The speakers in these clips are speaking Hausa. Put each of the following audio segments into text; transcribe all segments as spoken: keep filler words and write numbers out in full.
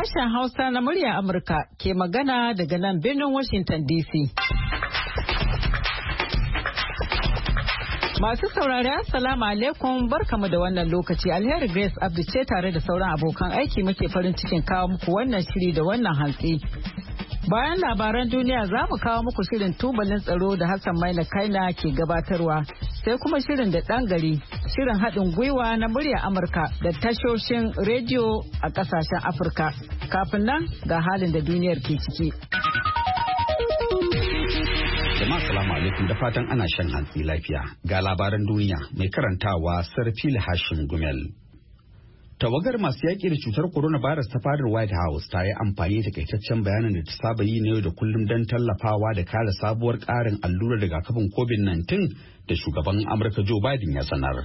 Sashen Hausa na murya Amurka ke magana daga nan birnin Washington D C. Masu saurari assalamu alaikum barkamu da wannan lokaci. Alheri Grace Abdi ce tare da sauran abokan aiki muke farin cikin kawo muku wannan shiri da wannan hantsi. Bayan labaran duniya za mu kawo muku shirin tubalin tsaro da Hassan Maina Kaina ke gabatarwa, sai kuma shirin da ɗan gari, shirin haɗin gwiwa na murya Amurka da tashoshin rediyo a ƙasashen Afirka. Kafin nan ga halin da duniyar ke ciki. Jama'a salamu alaikum da fatan ana shan hantsi lafiya. Ga labaran duniya mai karantawa Sarfil Hashim Gumel. Tawagar masu yaƙi da cutar coronavirus ta fadar White House ta yi amfani da takaitaccen bayanin da ta saba yi na yau da kullum don tallafawa da kare sabuwar ƙarin allurar rigakafin covid nineteen da shugaban Amurka Joe Biden ya sanar.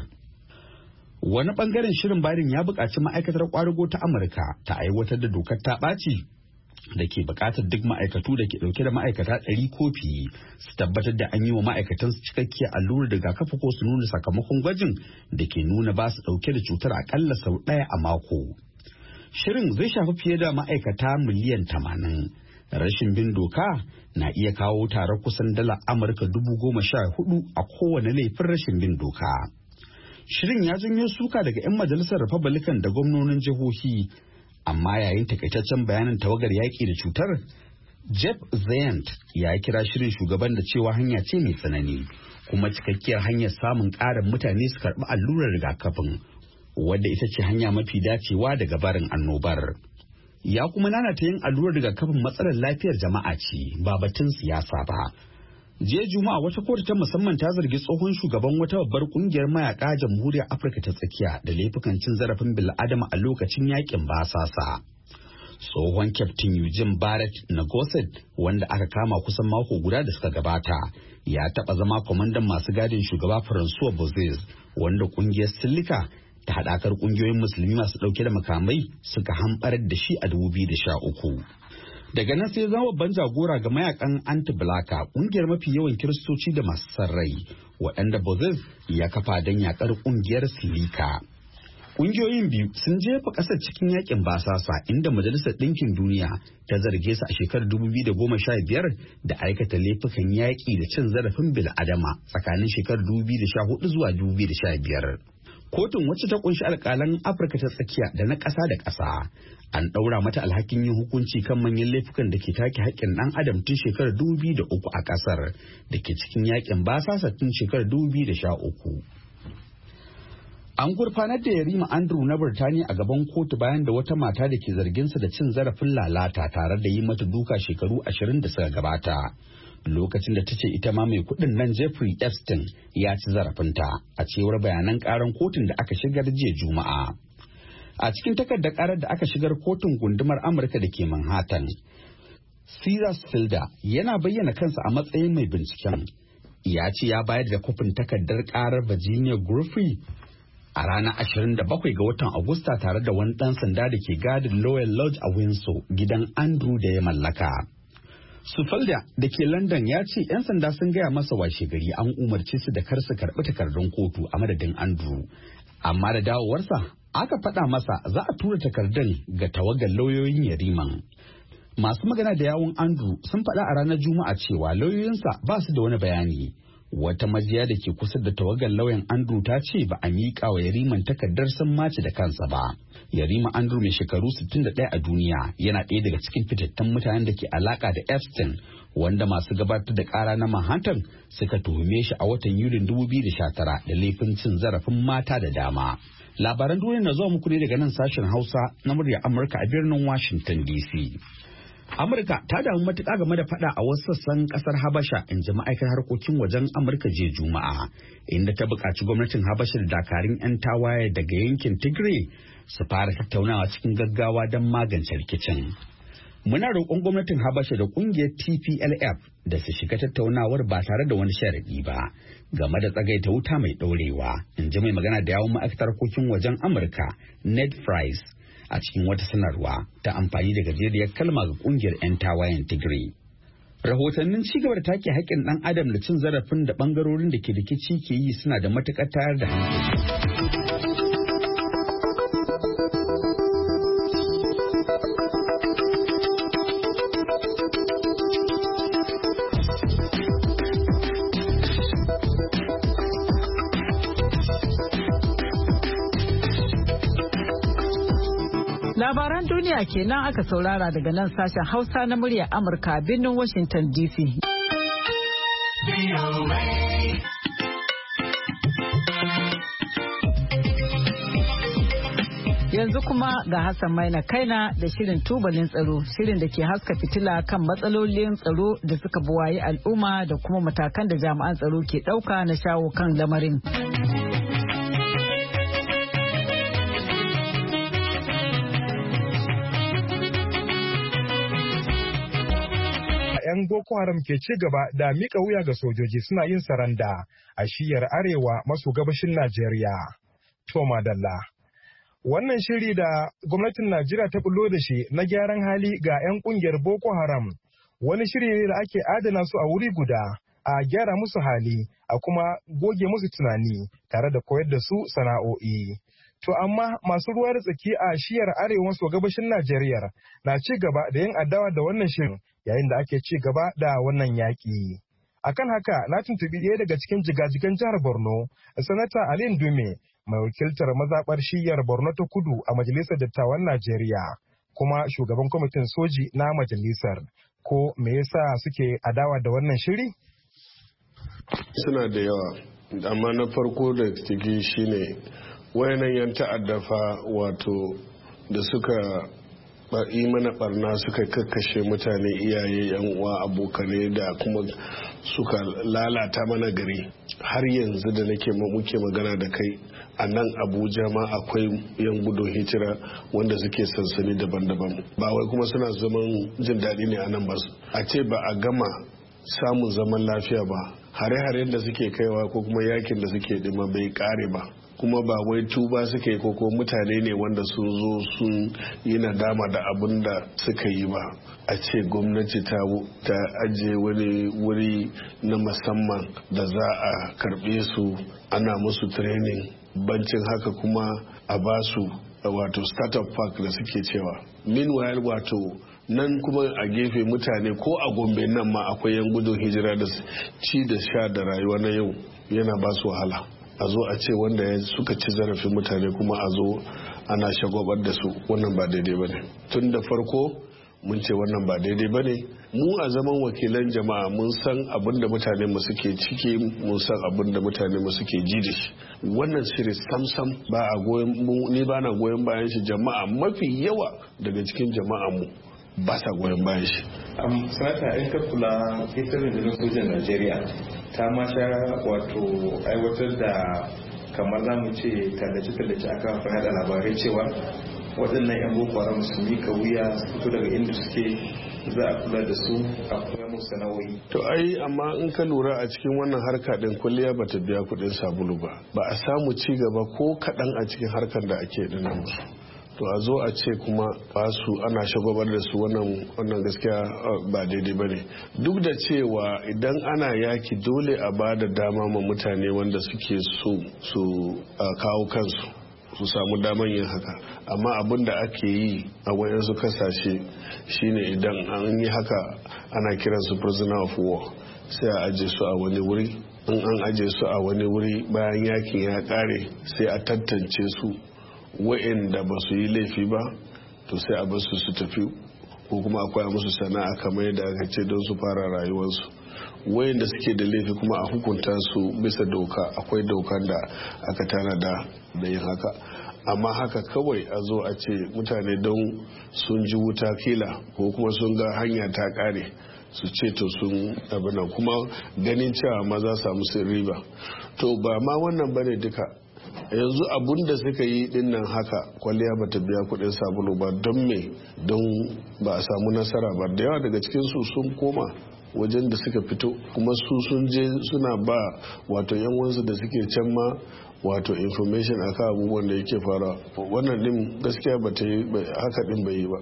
Wani bangaren shirin Biden ya buƙaci ma'aikatar ƙwadago ta Amurka ta aiwatar da dokar ta ɓaci da ke buƙatar duk ma'aikatu da ke ɗauke da ma'aikata ɗari ko fiye su tabbatar da an yi wa ma'aikatan su cikakkiyar allurar rigakafi ko su nuna sakamakon gwajin da ke nuna ba su ɗauke da cutar akalla sau ɗaya a mako. Shirin zai shafi fiye da ma'aikata miliyan tamanin. Rashin bin doka na iya kawo tarar kusan dala Amurka dubu goma sha hudu a kowane laifin rashin bin doka. Shirin ya janyo suka daga 'yan majalisar Republican da gwamnonin jihohi. Amma yayin takaitaccen bayanin tawagar yaƙi da cutar, Jeff Zients ya kira shirin shugaban da cewa hanya ce mai tsanani kuma cikakkiyar hanyar samun ƙarin mutane su karɓi allurar rigakafin wadda ita ce hanya mafi dacewa daga barin annobar. Ya kuma nanata yin allurar rigakafin matsalar lafiyar jama'a ce ba batun siyasa ba. Jiya Juma'a wata kotu ta musamman ta zargi tsohon shugaban wata babbar kungiyar mayaka Jamhuriyar Afirka ta Tsakiya da laifukan cin zarafin bil'adama a lokacin yakin basasa. Tsohon Kyaftin Eugene Barrett Ngozi wanda aka kama kusan mako guda da suka gabata ya taɓa zama kwamandan masu gadin shugaba Francois Bozes wanda kungiyar Silika ta haɗakar kungiyoyin musulmi masu ɗauke da makamai suka hamɓarar da shi a dubu biyu da sha uku. Daga nan sai zama babban jagora ga mayakan anti-blaka kungiyar mafi yawan kiristoci da masu son rai waɗanda Bozes ya kafa don yakar kungiyar Silika. Kungiyoyin biyu sun jefa ƙasar cikin yakin basasa inda Majalisar Ɗinkin Duniya ta zarge su a shekarar dubu biyu da goma sha biyar da aikata laifukan yaƙi da cin zarafin bil'adama tsakanin shekarar dubu biyu da sha hudu zuwa dubu biyu da sha biyar. Kotun wacce ta kunshi alƙalan Afirka ta tsakiya da na ƙasa da ƙasa an ɗaura mata alhakin yin hukunci kan manyan laifukan da ke take haƙƙin ɗan adam tun shekarar dubu biyu da uku a ƙasar da ke cikin yaƙin basasa tun shekarar dubu biyu da sha uku. An gurfanar da Yarima Andrew na Birtaniya a gaban kotu bayan da wata mata da ke zarginsa da cin zarafin lalata tare da yi mata duka shekaru ashirin da suka gabata. Lokacin da ta ce ita ma mai kudin nan Jeffrey Epstein ya ci zarafinta a cewar bayanan karan kotun da aka shigar jiya Juma'a. A cikin takardar karar da aka shigar kotun gundumar Amurka da ke Manhattan, Cesar Filda yana bayyana kansa a matsayin mai binciken. Ya ce ya bayar da kofin takardar karar Virginia Griffey a ranar ashirin da bakwai ga watan Agusta tare da wani ɗan sanda da ke gadin Lowell Lodge a Windsor, gidan Andrew da ya mallaka. Sufalda da ke London ya ce 'yan sanda sun gaya masa washe gari an umarci su da kar su karɓi takardun kotu a madadin Andrew. Amma da dawowarsa aka faɗa masa za a tura takardun ga tawagar lauyoyin Yariman. Masu magana da yawun Andrew sun faɗa a ranar Juma'a cewa lauyoyinsa ba su da wani bayani. Wata majiya da ke kusa da tawagar lauyan Andrew ta ce ba a miƙa wa Yariman takardar san mace da kansa ba. Yarima Andrew mai shekaru sittin da ɗaya a duniya yana ɗaya daga cikin fitattun mutanen da ke alaka da Epstein wanda masu gabatar da ƙara na Manhattan suka tuhume shi a watan Yulin dubu biyu da sha tara da laifin cin zarafin mata da dama. Labaran duniya na zuwa muku ne daga nan sashen Hausa na murya Amurka a birnin Washington D C. Amurka ta damu matuƙa game da faɗa a wasu sassan ƙasar Habasha in ji ma'aikatar harkokin wajen Amurka jiya Juma'a, inda ta buƙaci gwamnatin Habasha da dakarun 'yan tawaye daga yankin Tigray su fara tattaunawa cikin gaggawa don magance rikicin. Muna roƙon gwamnatin Habasha da ƙungiyar T P L F da su shiga tattaunawar ba tare da wani sharaɗi ba game da tsagaita wuta mai ɗorewa, in ji mai magana da yawun ma'aikatar harkokin wajen Amurka Ned Price a cikin wata sanarwa ta amfani da gajeriyar kalma ga kungiyar 'yan tawayen Tigray. Rahotannin cigaba da take haƙƙin ɗan adam da cin zarafin da ɓangarorin da ke rikici ke yi suna da matuƙar tayar da hankali. Labaran duniya kenan aka saurara daga nan sashen Hausa na muryar Amurka birnin Washington D C. Yanzu kuma ga Hassan Maina Kaina da shirin tubalin tsaro, shirin da ke haska fitila kan matsalolin tsaro da suka buwaye al'umma da kuma matakan da jami'an tsaro ke ɗauka na shawo kan lamarin. 'yan Boko Haram ke ci gaba da mika wuya ga sojoji suna yin saranda a shiyar arewa maso gabashin Najeriya. Toma Dalla. Wannan shiri da gwamnatin Najeriya ta bullo da shi na gyaran hali ga 'yan kungiyar Boko Haram, wani shiri ne da ake adana su a wuri guda, a gyara musu hali, a kuma goge musu tunani tare da koyar da su sana'o'i. To amma masu ruwa da tsaki a shiyar arewa maso gabashin Najeriya na ci gaba da yin adawa da wannan shirin yayin da ake ci gaba da wannan yaƙi. Akan haka na tuntuɓi ɗaya daga cikin jigajigan jihar Borno, Sanata Ali Ndume, mai wakiltar mazaɓar shiyar Borno ta Kudu a Majalisar Dattawan Najeriya, kuma shugaban kwamitin soji na majalisar. Ko me yasa suke adawa da wannan shiri? Suna da yawa, amma na farko da ciki shine wayannan yan ta'addafa wato da suka yi mana barna, suka kakkashe mutane, iyaye, yan uwa, abokane da kuma suka lalata mana gari. Har yanzu da nake muke magana da kai a nan Abuja ma akwai yan gudun hijira wanda suke sansani daban-daban, ba wai kuma suna zaman jin daɗi ne a nan ba. A ce ba a gama samun zaman lafiya ba, hare-haren da suke kaiwa ko kuma yakin da suke dima bai kare ba, kuma ba wai tuba suka yi koko mutane ne wanda sun zo sun yi nadama da abin da suka yi ba. A ce gwamnati ta, ta ajiye wani wuri na musamman da za a karbe su, ana musu training, bancin haka kuma a ba su wato startup park da suke cewa. Meanwhile wato nan kuma a gefe mutane ko a Gombe nan ma akwai yan gudun hijira da ci da sha da rayuwa na yau yana ba su wahala. A zo a ce wanda ya suka ci zarafin mutane kuma a zo ana shagwabar da su, wannan ba daidai ba ne. Tun da farko mun ce wannan ba daidai ba ne. Mu a zaman wakilan jama'a mun san abin da mutane mu suke ciki, mun san abin da mutane mu suke ji da shi. Wannan shiri samsam ba a goyon mu, ni ba na goyon bayan shi. Jama'a mafi yawa daga cikin jama'a mu ba sa goyon bayan shi. Um, sanata in ka kula ita rundunar sojan Najeriya ta masha wato aiwatar da kamar za mu ce tallace-tallace a kan hada labarai cewa waɗannan 'yan boko haram su mika wuya su fito daga inda suke, za a kula da su a koya musu sana'o'i. To ai amma in ka lura a cikin wannan harka din kulliya ba ta biya kuɗin sabulu ba, ba a samu ci gaba ko kaɗan a cikin harkar da ake dinnan musu. To a zo a ce kuma ba su ana shagabar da su wannan gaskiya ba daidai ba ne. Duk da cewa idan ana yaki dole a ba da dama ma mutane wanda suke so su kawo kansu su samu daman yin haka, amma abin da ake yi a wayansu kasashe shine idan an yi haka ana kiransu prisoner of war, sai a aje su a wani wuri. In an aje su a wani wuri bayan yakin ya kare sai a tantance su, wa'inda ba su yi laifi ba to sai a basu su tafi, ko kuma akwai musu sana'a kamar yadda aka ce don su fara rayuwarsu. Wa'inda suke da laifi kuma a hukunta su bisa doka, akwai dokan da aka tanada da yin haka. Amma haka kawai a zo a ce mutane don sun ji wuta kila ko kuma sun ga hanya ta kare su ce to sun abinan, kuma ganin cewa ma za samu sun riba. To ba ma wannan bane duka, yanzu abun da suka yi dinnan haka kwalliya ba ta biya kudin sabulu ba. Don me? Don ba a samu nasara ba. Da yawa daga cikin su sun koma wajen da suka fito, kuma su sun je suna ba wato yan wansu da suke can ma wato information akan abubuwan da yake fara. Wannan din gaskiya ba ta yi haka din bai yi ba.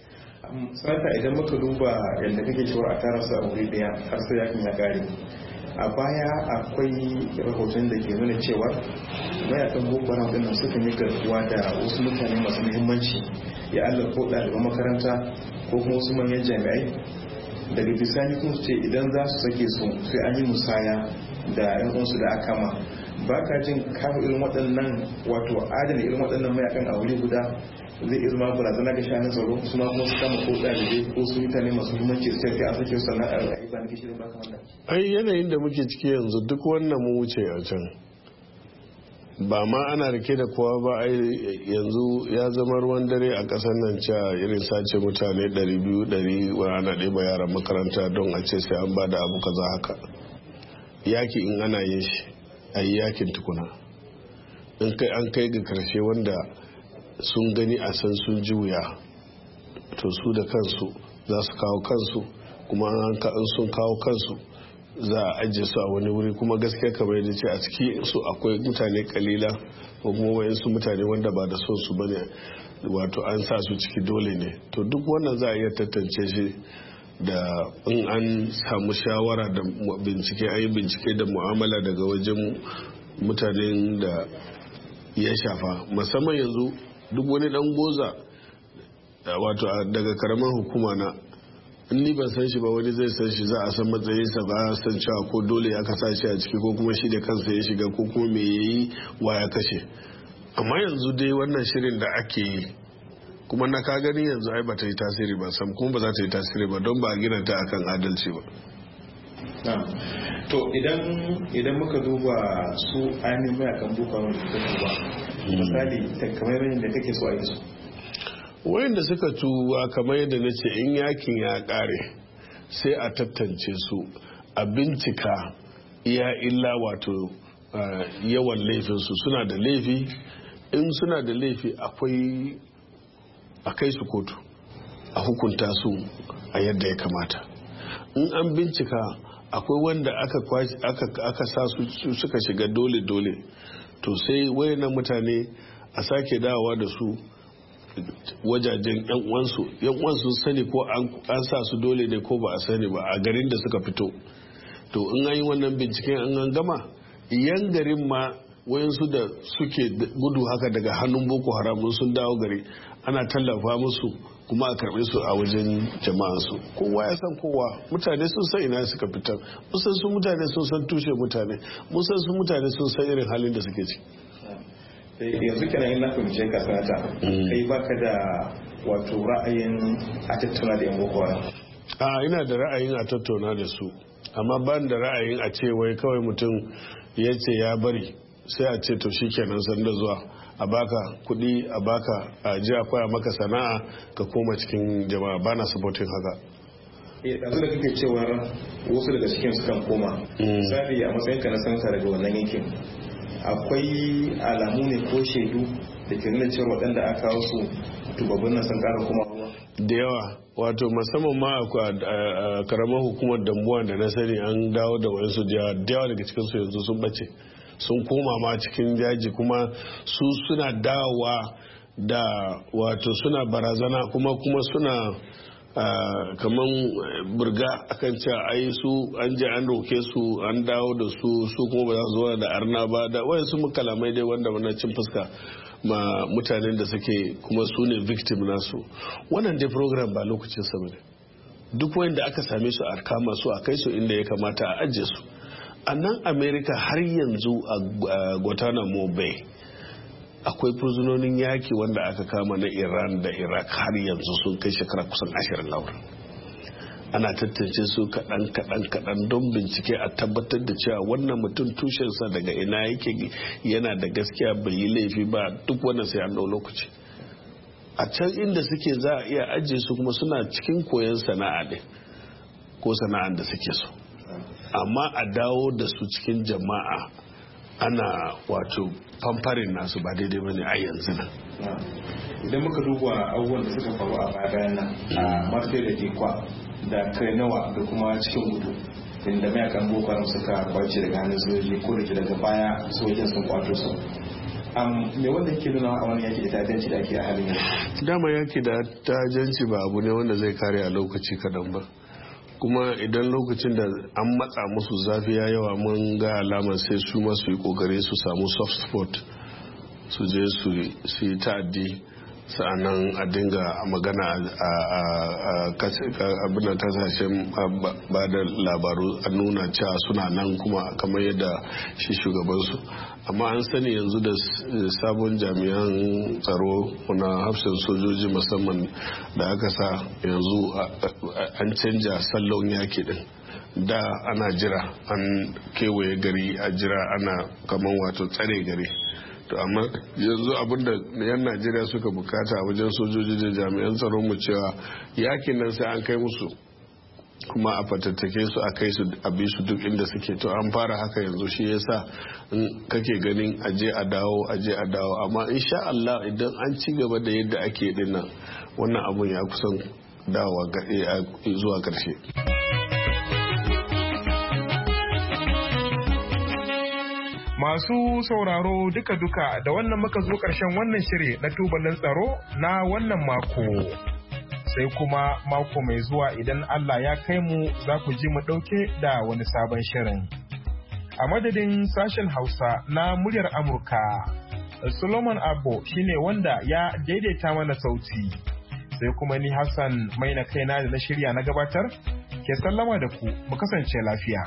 Sanata idan muka duba yadda kake cewa a tara su a wuri daya har sai yakin ya kare, a baya akwai rahoton da ke nuna cewa mayakan boko haram din suka yi garkuwa da wasu mutane masu muhimmanci, ya Allah ko ɗaliban makaranta ko kuma wasu manyan jami'ai. Daga bisani kuma su ce idan za su sake su sai an yi musaya da yan uwansu da aka ma. ba ka jin kafa irin waɗannan wato adana irin waɗannan mayakan a wuri guda zai iya zama barazana ga shanin tsaro su ma kuma su kama ko ɗalibai ko su mutane masu muhimmanci su tafi a sake sannan a ra'ayi ba na gishirin ba kamar ai yanayin da muke ciki yanzu duk wannan mu wuce a can ba ma ana rike da kowa ba ai yanzu ya zama ruwan dare a ƙasar nan cewa irin sace mutane ɗari biyu ɗari wa ana ɗeba yaran makaranta don a ce sai an ba da abu kaza haka yaki in ana yin shi a yi yakin tukuna in kai an kai ga karshe wanda sun gani a san sun ji wuya to su da kansu za su kawo kansu kuma an sun kawo kansu za a ajiye su a wani wuri kuma gaskiya kamar yadda ce a ciki su akwai mutane kalila ko kuma wayansu mutane wanda ba da son su bane wato an sa su ciki dole ne to duk wannan za a iya tantance shi da in an samu shawara da bincike an yi bincike da mu'amala daga wajen mutanen da ya shafa musamman yanzu duk wani dan goza wato daga karamar hukuma na in ni ban san shi ba wani zai san shi za a san matsayinsa ba a san cewa ko dole ya kasa shi a ciki ko kuma shi da kansa ya shiga ko kuma me yayi wa ya kashe amma yanzu dai wannan shirin da ake yi kuma na ka gani yanzu ai ba ta yi tasiri ba sam kuma ba za ta yi tasiri ba don ba a gina ta akan adalci ba to idan idan muka duba su ainihin mayakan boko haram da suka ba misali kamar yadda kake so a yi su wayanda suka tuwa kamar yadda na ce in yakin ya kare sai a tattance su a bincika iya illa wato yawan laifinsu suna da laifi in suna da laifi akwai a kai su kotu a hukunta su a yadda ya kamata in an bincika akwai wanda aka, aka, aka sa su suka shiga dole-dole to sai wayannan mutane a sake dawowa da su wajajen yan uwansu yan uwansu sani ko an sa su dole ne ko ba a sani ba a garin da suka fito to in an yi wannan binciken an an gama yan garin ma wayansu da suke gudu haka daga hannun boko haram sun dawo gari ana tallafa musu kuma a karbe su a wajen jama'ansu kowa ya san kowa mutane sun san ina suka fitar musan su mutane sun san tushe mutane musan su mutane sun san irin halin da suke ci yanzu kenan in na fahimce ka sanata kai baka da wato ra'ayin a tattauna da yan boko haram a ina da ra'ayin a tattauna da su amma ban da ra'ayin a ce wai kawai mutum ya ce ya bari sai a ce to shikenan sanda zuwa a baka kudi a baka a ji a koya maka sana'a ka koma cikin jama'a bana supporting haka yanzu da kake cewar wasu daga cikin su kan koma misali a matsayin ka na sanata daga wannan yankin akwai alamu ne ko shaidu da ke nuna cewa waɗanda aka kawo su tubabbin nan sun ƙara kuma ruwa da yawa wato musamman ma a karamar hukumar dambuwa da na sani an dawo da wayansu da yawa daga cikin su yanzu sun bace sun koma ma cikin daji kuma su suna dawowa da wato suna barazana kuma kuma suna kaman burga akan cewa ai su an je an roke su an dawo da su su kuma ba za su zo da arna ba da wayansu kalamai dai wanda wannan cin fuska ma mutanen da suke kuma su ne victim nasu wannan dai program ba lokacin sa bane duk wanda aka same su a kama su a kai su inda ya kamata a ajiye su a nan America har yanzu a Guantanamo Bay akwai fursunonin yaki wanda aka kama na Iran da Iraq har yanzu sun kai shekara kusan ashirin a wurin ana tantance su kaɗan kaɗan kaɗan don bincike a tabbatar da cewa wannan mutum tushensa daga ina yake yana da gaskiya bai yi laifi ba duk wannan sai an ɗau lokaci a can inda suke za a iya ajiye su kuma suna cikin koyon sana'a ne ko sana'an da suke so amma a dawo da su cikin jama'a ana wato famfarin nasu ba daidai bane a yanzu nan idan muka duba abubuwan da suka faru a bayan nan a martai da kekwa da kai nawa da kuma cikin gudu inda mayakan boko haram suka kwace daga hannun sojoji ko da daga baya sojojin sun kwato su me wanda yake nuna a wani yaki da tajanci da ake a halin yanzu dama yaki da tajanci ba abu ne wanda zai kare a lokaci kadan ba kuma idan lokacin da an matsa musu zafi ya yawa mun ga alamar sai su masu yi kokari su samu soft spot su je su yi ta'addi sa'annan a dinga magana a abin kasashen ba da labaru a nuna cewa suna nan kuma kamar yadda shi shugabansu. Amma an sani yanzu da sabon jami'an tsaro na hafsan sojoji musamman da aka sa yanzu an canja sallon yaki din. Da ana jira an kewaye gari a jira ana kamar wato tsare gari. To amma yanzu abinda yan Najeriya suka bukata wajen sojoji da jami'an tsaron mu cewa yakin nan sai an kai musu kuma a fatattake su a kai su a bi su duk inda suke. To an fara haka yanzu, shi yasa in kake ganin aje a dawo aje a dawo, amma insha Allah idan an ci gaba da yadda ake dinnan wannan abun ya kusan dawowa zuwa karshe. Masu sauraro duka-duka da wannan muka zo ƙarshen wannan shiri na tubalin tsaro na wannan mako. Sai kuma mako mai zuwa idan Allah ya kai mu za ku ji mu ɗauke da wani sabon shirin. A madadin sashen Hausa na muryar Amurka, Solomon Abbo shine wanda ya daidaita mana sauti. Sai kuma ni Hassan mai na kaina da na shirya na gabatar, ke sallama da ku mu kasance lafiya.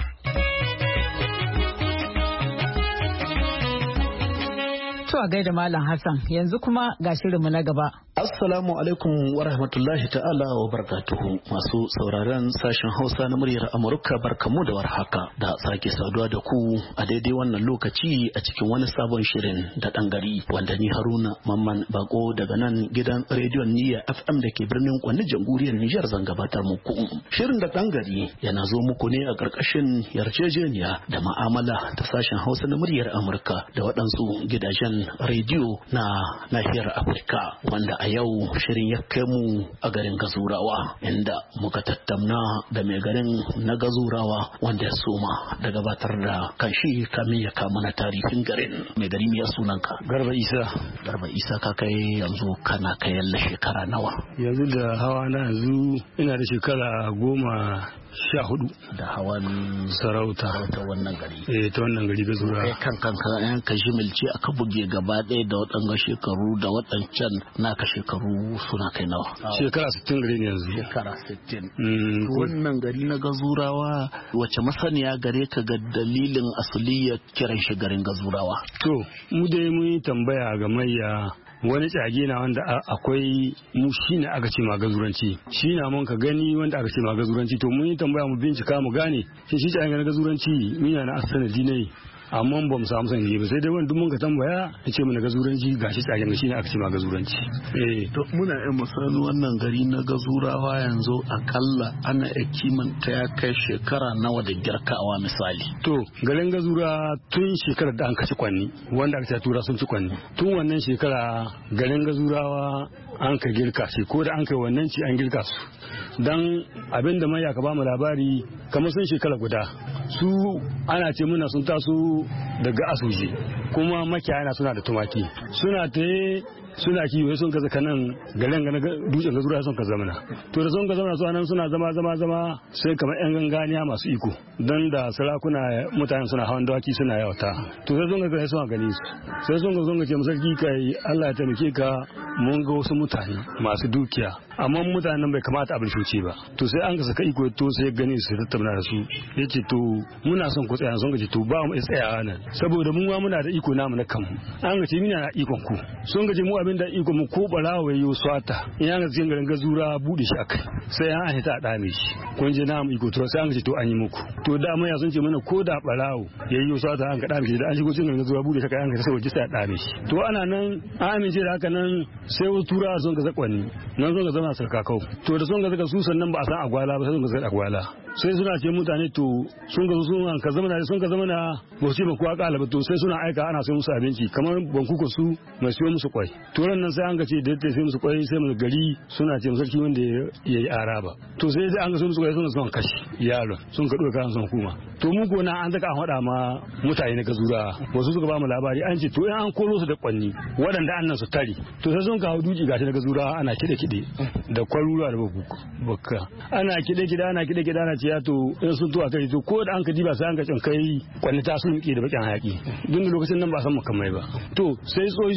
To a gaida Malam Hassan, yanzu kuma ga shirinmu na gaba. Assalamu alaikum wa rahmatullahi ta'ala wa barakatuhu. Masu sauraron sashen Hausa na muryar Amurka, barkamu da warhaka da sake saduwa da ku a daidai wannan lokaci a cikin wani sabon shirin da ɗan gari, wanda ni Haruna Mamman Bako daga nan gidan rediyon Niyya F M da ke birnin Kwanni, jamhuriyar Nijar zan gabatar muku. Shirin da ɗan gari yana zo muku ne a ƙarƙashin yarjejeniya da ma'amala ta sashen Hausa na muryar Amurka da waɗansu gidajen rediyo na nahiyar Afirka, wanda a yau shirin ya kai mu a garin Gazurawa, inda muka tattauna da mai garin na Gazurawa wanda ya soma da gabatar da kanshi kamin ya kama na tarihin garin. Mai gari mai sunanka? Garba Isa. Garba Isa, ka kai yanzu kana kai yalla shekara nawa? Yanzu da hawa na yanzu ina da shekara goma sha hudu da hawan sarauta ta wannan gari. Eh, ta wannan gari Gazurawa. Kai kan kanka yan ka jimilce aka buge gaba ɗaya da waɗanga shekaru da waɗancan naka shekaru suna kai nawa? Shekara sittin gari ne yanzu. Shekara sittin. Wannan gari na Gazurawa wace masaniya gare ka ga dalilin asaliyar kiran shi garin Gazurawa? To, mu dai mun yi tambaya ga mayya wani tsage na wanda akwai mu shi ne aka ce magazuranci, shi na mun ka gani wanda aka ce magazuranci. To mun yi tambaya mu bincika mu gane shi shi tsage na gazuranci mina na sanadi ne, amma ba mu samu sani ba, sai dai wani duk mun ka tambaya ya ce mana gazuranci gashi tsagen shi ne aka ce magazuranci. Eh, to muna yin misali wannan gari na Gazurawa yanzu akalla ana iya kimanta ya kai shekara nawa da girkawa misali? To garin Gazura tun shekarar da an kaci kwanni, wanda aka ce tura sun ci kwanni, tun wannan shekara garin Gazurawa an ka girka shi, ko da an kai wannan ci an girka su. Dan abinda mai ya ka ba mu labari kamar sun shekara guda su ana ce muna sun taso daga Asuji, kuma makiyaya suna da tumaki suna ta suna kiwo sun ka zaka nan garin ga dutsen Gazura sun ka zamana. To da sun ka zamana su nan suna zama zama zama sai kamar yan ganganiya masu iko, dan da sarakuna mutane suna hawan dawaki suna yawata. To sai sun ga suna gani su sai sun ga sun ga ce sarki kai Allah ya taimake ka, mun ga wasu mutane masu dukiya amma mutanen bai kamata a birshoce ba. To sai an ga saka iko to sai gani su tattauna da su, yace to muna son ku tsaya. Sun ga ce to ba mu tsayawa nan saboda mun ma muna da iko namu na kanmu. An ga ce mina na ikon ku, sun ga ce mu abin da iko mu ko barawa yayo swata in an ga cikin garin Gazura bude shi akai sai an hita a dame shi, kun je namu iko to sai an ga ce to an yi muku. To da mai sun ce mana ko da barawo yayo swata an ga dame shi, da an shigo cikin garin Gazura bude shi kai an ga sai waje sai a dame shi. To ana nan an amince da haka nan sai wasu turawa sun ga zakwani nan sun ga zama sarkakau. To da sun ga zaka su sannan ba a san agwala ba sai sun ga zaka agwala, sai suna ce mutane to sun ga sun ka zama na sun ka zama na ba su ba kuwa kala ba. To sai suna aika ana sai musu abinci kamar bankuko su mai siyo musu kwai. To ran nan sai an ga ce da sai musu kwai sai mu gari suna ce sarki wanda ya yi araba. To sai dai an ga sai musu kwai suna son kashi yaro sun ka doka kan son kuma. To mu ko na an zaka an hada ma mutane na Gazura wasu suka ba mu labari an ce to in an koro su da kwanni waɗanda annan su tare. To sai sun kawo duki gashi na Gazura ana kide kide da kwarura da bakka ana kide kide ana kide kide ana ce ya to in sun tuwa tare. To ko da an ka diba sai an ga kai kwanni ta sun ki da bakin hayaki duk lokacin nan ba san makamai ba. To sai tsoyi suna ba mu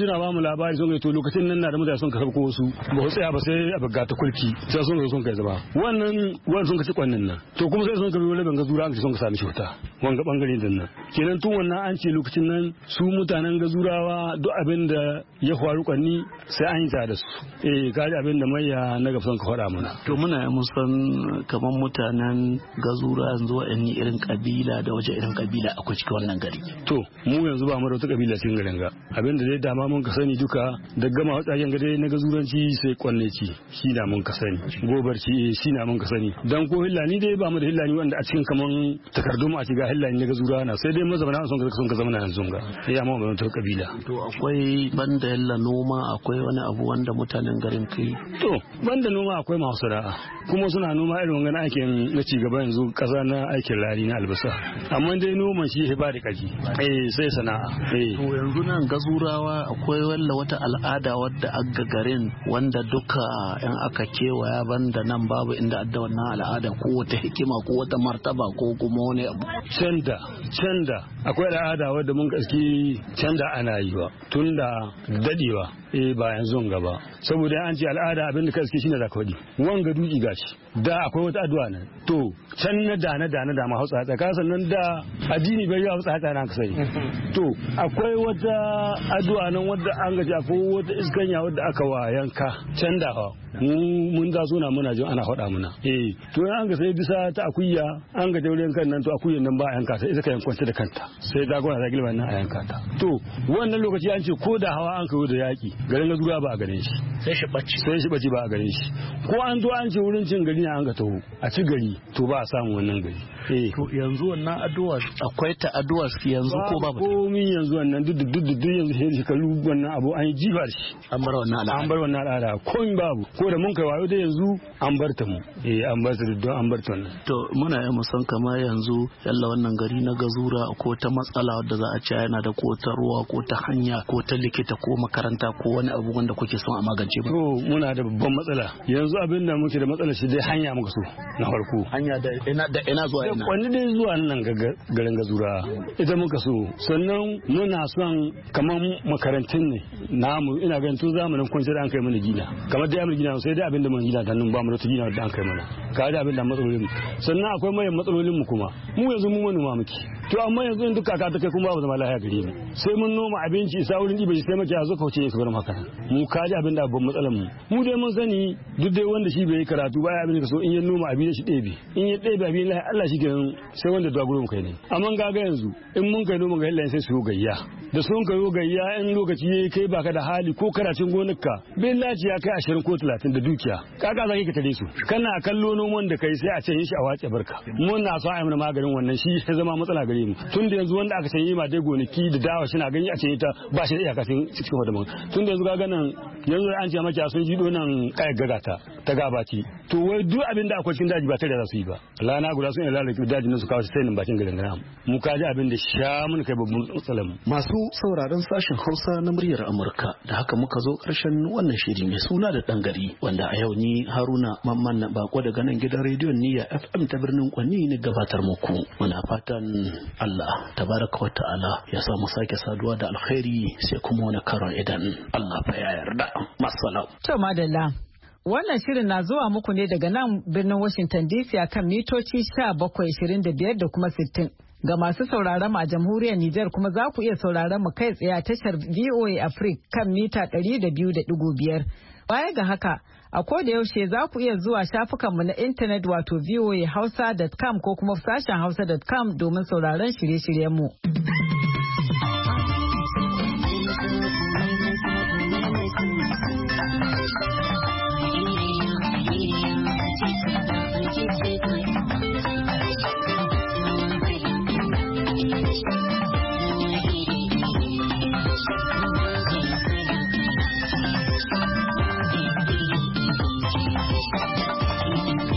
labari sun kai to lokacin nan na da mutane sun ka sabko wasu ba su tsaya ba sai a buga ta kulki sai sun zo sun kai zaba wannan wannan sun ka ci kwannin nan to kuma sai sun ka biyo laban gazura an sun ka sami shota wanga bangare din nan kenan tun wannan an ce lokacin nan su mutanen gazurawa duk abin da ya faru kwanni sai an yi ta da su eh kaji abin da maiya na gafsan ka faɗa mana to muna mun san kaman mutanen gazura yanzu wa'anni irin kabila da waje irin kabila akwai cikin wannan gari to mu yanzu ba mu da wata kabila cikin garin ga abin da dai dama mun ka sani duka da gama hatsayen gade na gazuranci sai kwanneci shi na mun ka sani gobarci shi na mun ka sani dan ko hillani dai ba mu da hillani wanda a cikin kaman takardun a shiga hillani na gazura na sai dai mazamana sun ka sun ka zama na yanzu ga eh amma ba ta kabila to akwai banda yalla noma akwai wani abu wanda mutanen garin kai to banda noma akwai masu sana'a kuma suna noma irin wannan aikin na ci gaba yanzu kasa na aikin lari na albasa amma dai noman shi ya ba da kaji eh sai sana'a eh to yanzu nan gazurawa akwai walla wata al'ada wadda aga garin wanda duka yan aka kewaya banda nan babu inda adda wannan al'ada ko wata hikima ko wata martaba ko kuma wani abu canda canda akwai al'ada wadda mun gaski canda ana yi wa tunda dadewa eh ba yanzu gaba saboda an ce al'ada abin da kaske shine zaka wadi wanga duki gashi da akwai wata addu'a nan to can na da na da na da ma hausa ta ka sannan da addini bai ya hausa ta nan ka sai to akwai wata addu'a nan wadda an gaji akwai wata iskanya wadda aka wa yanka can da ha mun da suna muna jin ana faɗa muna eh to an ga sai bisa ta akuya an ga jauren kan nan to akuyan nan ba a yanka ta ita ka yankwance da kanta sai ta gona ta gilban nan a yanka ta to wannan lokaci an ce ko da hawa an kawo da yaki garin gazura ba a gare shi sai shi bacci sai shi bacci ba a gare shi ko an zo an ce wurin cin gari ne an ga taho a ci gari to ba a samu wannan gari eh to yanzu wannan addu'a akwai ta addu'a yanzu ko babu ko min yanzu wannan duk duk duk yanzu sai shi kallu wannan abu an yi jifa shi an bar wannan al'ada an bar wannan al'ada ko babu ko da mun kai wayo da yanzu an bar ta mu eh an bar ta don an bar ta wannan to muna yi musan kamar yanzu yalla wannan gari na gazura ko ta matsala wadda za a ce yana da ko ta ruwa ko ta hanya ko ta likita ko makaranta ko wani abu wanda kuke son a magance ba to muna da babban matsala yanzu abin da muke da matsala shi dai hanya muka so na farko hanya da ina da ina zuwa ina wani dai zuwa nan garin gazura ita muka so sannan muna son kamar makarantun ne namu ina ganin tun zamanin kwanci da an kai mana gina kamar dai amma gina sai dai abin da mun gina ta nan ba mu da gina da an kai mana ka da abin da matsalolin sannan akwai mai matsalolin mu kuma mu yanzu mu manoma muke to amma yanzu in duka ka ta kai kuma babu zama lafiya gare mu sai mun noma abinci isa wurin ibe sai muke zo kauce ka bar maka mu ka ji abin da babban matsalar mu mu dai mun sani duk dai wanda shi bai yi karatu ba ya abin da so in ya noma abin shi ɗebe in ya ɗebe abin lafiya Allah shi kenan sai wanda dogaro mu kai ne amma ga ga yanzu in mun kai noma ga Allah sai su gayya da sun kai gayya in lokaci yayi kai baka da hali ko karacin gonarka billahi ya kai ashirin ko talatin da dukiya kaga zaki ka tare su kana kallo noman da kai sai a ce shi a wace barka mun na so a yi mana maganin wannan shi ya zama matsala gare mu tun da yanzu wanda aka ce yi ma dai gonaki da dawa shi na gani a ce ta ba shi da iyaka cikin wadaman tun da yanzu ga ganin yanzu an ce maki sun ji donan kayar gagata ta gabaci to wai duk abin da akwai cikin daji ba tare da su yi ba lana guda sun yi lalata daji na su kawo sai nan bakin garin gana mu ka ji abin da sha mun kai babban matsalar mu masu sauraron sashen Hausa na muryar Amurka da haka muka zo karshen wannan shiri mai suna da dan gari wanda a yau ni Haruna Mamman na bako daga nan gidan rediyon Niyya F M ta birnin Kwanni ne gabatar muku muna fatan Allah tabaraka wa ta'ala ya samu sake saduwa da alkhairi sai kuma wani karon idan Allah fa ya yarda masalam to madalla wannan shirin na zuwa muku ne daga nan birnin Washington D C akan mitoci sha bakwai ishirin da biyar da kuma sittin. Ga masu sauraron mu a jamhuriyar Nijar kuma za ku iya sauraron mu kai tsaye a tashar V O A Africa kan mita ɗari da biyu da ɗigo biyar. Baya ga haka, a koda yaushe za ku iya zuwa shafukanmu na intanet wato v o a hausa dot com ko kuma sashen hausa dot com domin sauraron shirye-shiryenmu.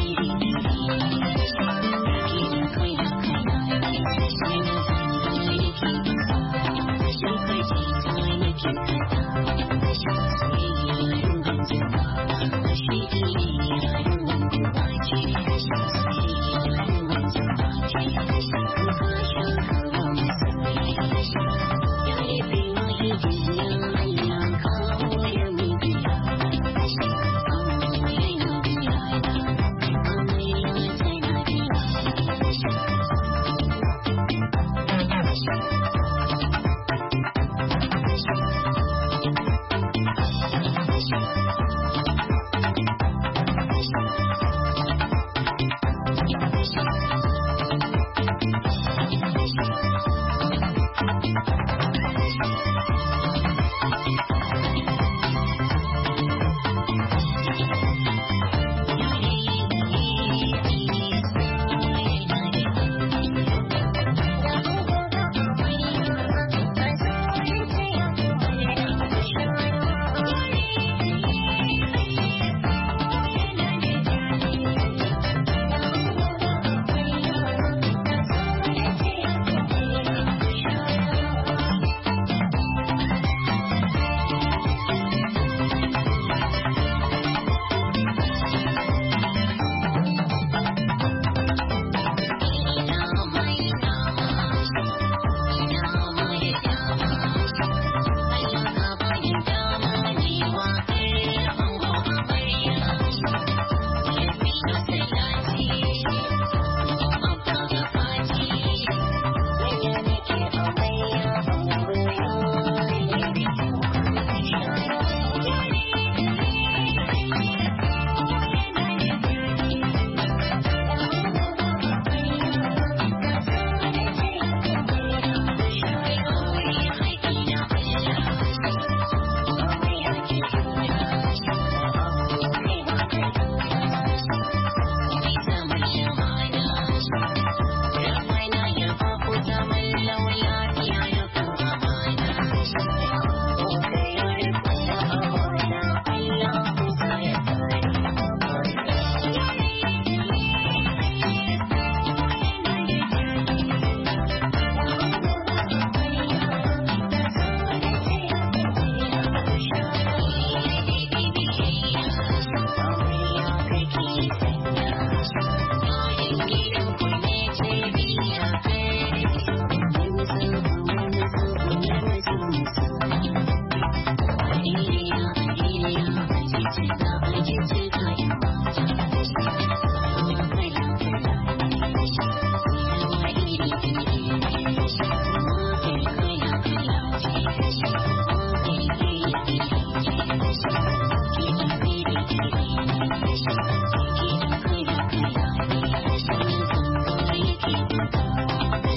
Thank you.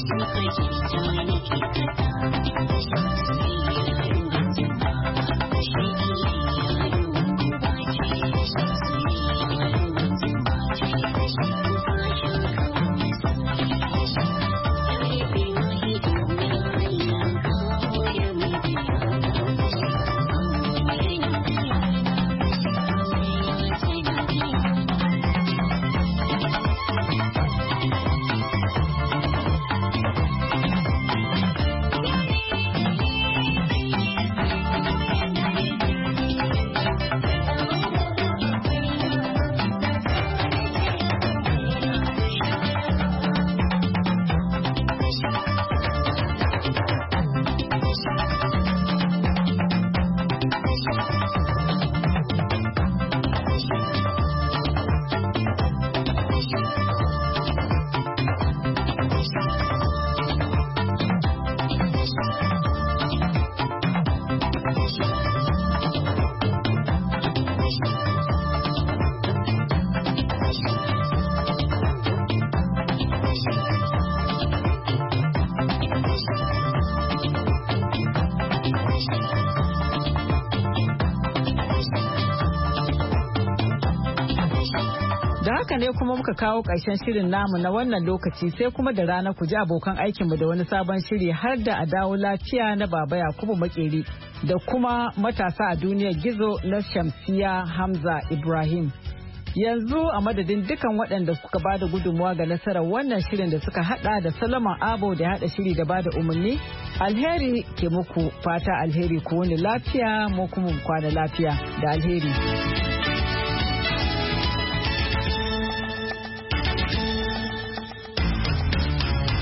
haka ne kuma muka kawo ƙarshen shirin namu na wannan lokaci, sai kuma da rana ku ji abokan aikinmu da wani sabon shiri har da a dawo lafiya na Baba Yakubu Makeri da kuma matasa a duniyar gizo na Shamsiya Hamza Ibrahim. Yanzu a madadin dukan waɗanda suka ba da gudunmuwa ga nasarar wannan shirin da suka hada da Solomon Abo da hada shiri da ba da umarni, alheri ke muku fata alheri ku wani lafiya mu kuma kwana lafiya da alheri.